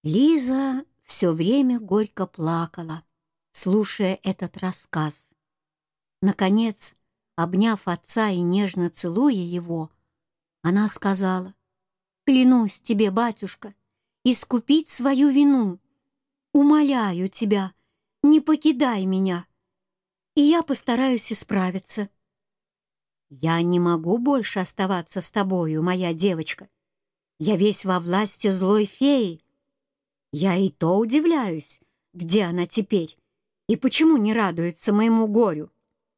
Лиза все время горько плакала, слушая этот рассказ. Наконец, обняв отца и нежно целуя его, она сказала: «Клянусь тебе, батюшка, искупить свою вину. Умоляю тебя, не покидай меня, и я постараюсь исправиться». «Я не могу больше оставаться с тобою, моя девочка. Я весь во власти злой феи. Я и то удивляюсь, где она теперь и почему не радуется моему горю».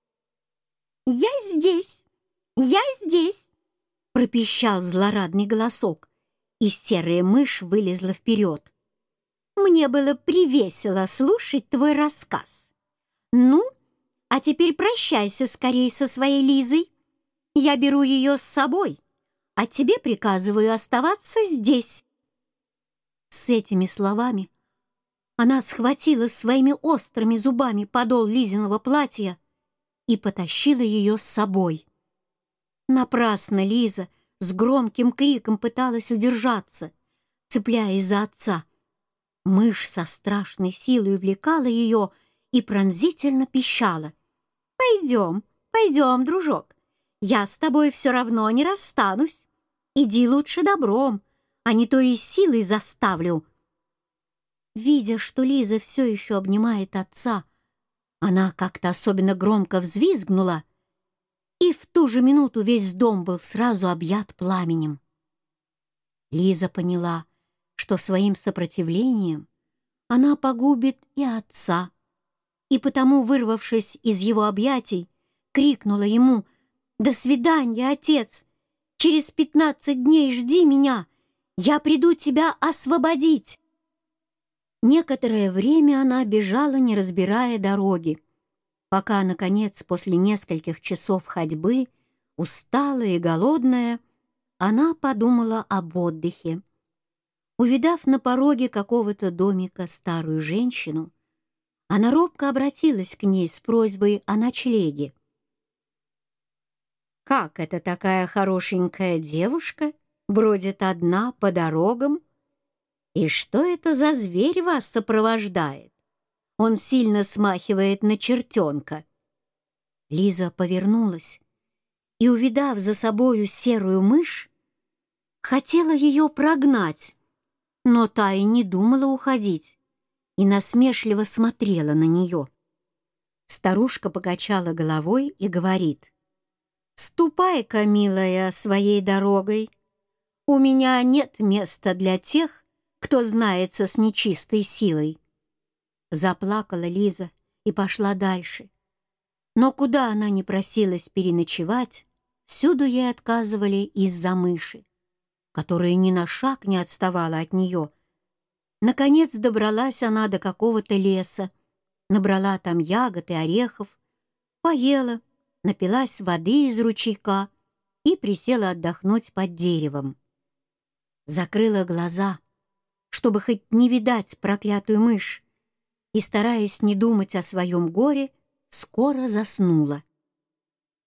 «Я здесь! Я здесь!» — пропищал злорадный голосок, и серая мышь вылезла вперед. «Мне было привесело слушать твой рассказ. Ну, а теперь прощайся скорей со своей Лизой. Я беру ее с собой, а тебе приказываю оставаться здесь». С этими словами она схватила своими острыми зубами подол Лизиного платья и потащила ее с собой. Напрасно Лиза с громким криком пыталась удержаться, цепляясь за отца. Мышь со страшной силой увлекала ее и пронзительно пищала. «Пойдем, пойдем, дружок. Я с тобой все равно не расстанусь. Иди лучше добром, а не то и силой заставлю». Видя, что Лиза все еще обнимает отца, она как-то особенно громко взвизгнула, и в ту же минуту весь дом был сразу объят пламенем. Лиза поняла, что своим сопротивлением она погубит и отца, и потому, вырвавшись из его объятий, крикнула ему: «До свидания, отец! Через 15 дней жди меня! Я приду тебя освободить!» Некоторое время она бежала, не разбирая дороги, пока, наконец, после нескольких часов ходьбы, усталая и голодная, она подумала об отдыхе. Увидав на пороге какого-то домика старую женщину, она робко обратилась к ней с просьбой о ночлеге. «Как это такая хорошенькая девушка бродит одна по дорогам? И что это за зверь вас сопровождает? Он сильно смахивает на чертенка». Лиза повернулась и, увидав за собою серую мышь, хотела ее прогнать, но та и не думала уходить и насмешливо смотрела на нее. Старушка покачала головой и говорит: «Ступай-ка, милая, своей дорогой. У меня нет места для тех, кто знается с нечистой силой». Заплакала Лиза и пошла дальше. Но куда она ни просилась переночевать, всюду ей отказывали из-за мыши, которая ни на шаг не отставала от нее. Наконец добралась она до какого-то леса, набрала там ягод и орехов, поела, напилась воды из ручейка и присела отдохнуть под деревом. Закрыла глаза, чтобы хоть не видать проклятую мышь, и, стараясь не думать о своем горе, скоро заснула.